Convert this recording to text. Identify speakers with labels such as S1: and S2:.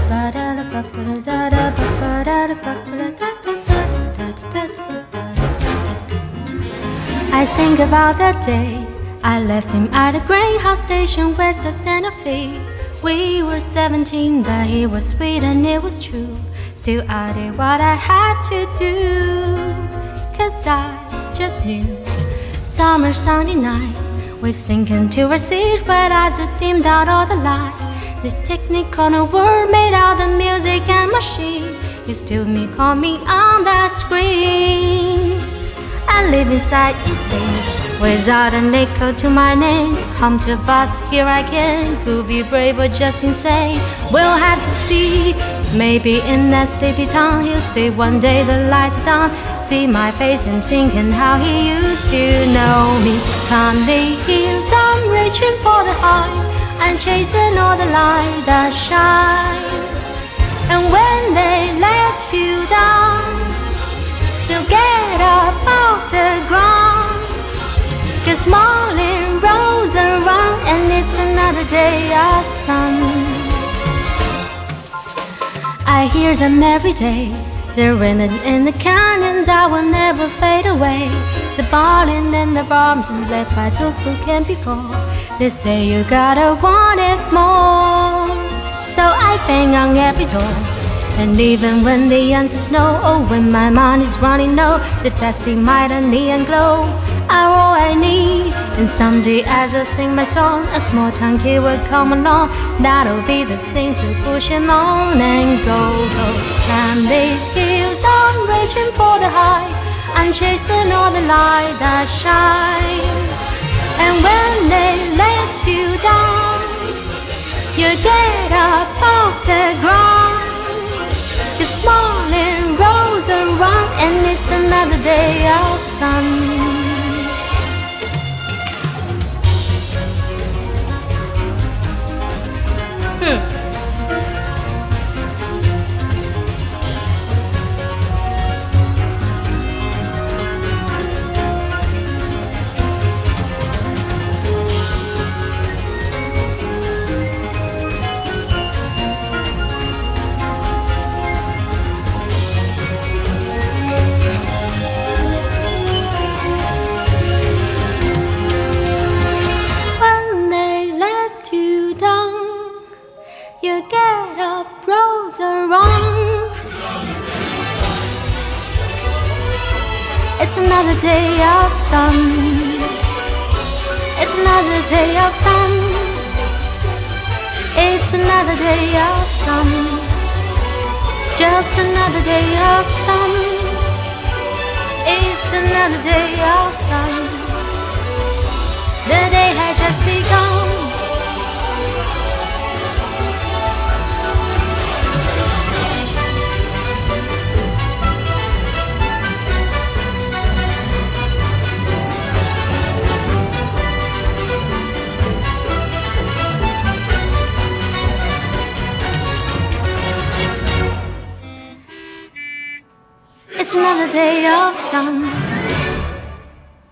S1: I think about that day I left him at a Greyhound station west of Santa Fe. We were 17, but he was sweet and it was true. Still I did what I had to do, 'cause I just knew. Summer Sunday night, we sink into our seat right as it dimmed out all the light. The Technicolor world made out the music and machine. It still me, call me on that screen. I live inside insane, without a nickel to my name. Home to boss, here I can. Could be brave or just insane. We'll have to see. Maybe in that sleepy town he'll see one day the lights are down. See my face and thinking how he used to know me. Climb the hills, I'm reaching for the high. I'm chasing all the light that shine. And when they let you down, you get up off the ground. 'Cause morning rolls around and it's another day of sun. I hear them every day. They're ringing in the canyons that will never fade away. The ballin' and the bombs and black battles who came before. They say you gotta want it more. So I bang on every door. And even when the answer's no, oh, when my mind is running low, the dusty might and neon glow are all I need. And someday as I sing my song, a small town kid will come along. That'll be the thing to push him on and go, go. Climb these hills, I'm reaching for the high. I'm chasing all the light that shine. And when they let you down, you get up off the ground. This morning rolls around and it's another day of sun. You get up, rolls around. It's another day of sun. It's another day of sun. It's another day of sun. Just another day of sun. It's another day of sun. The day has just begun. It's another day of sun.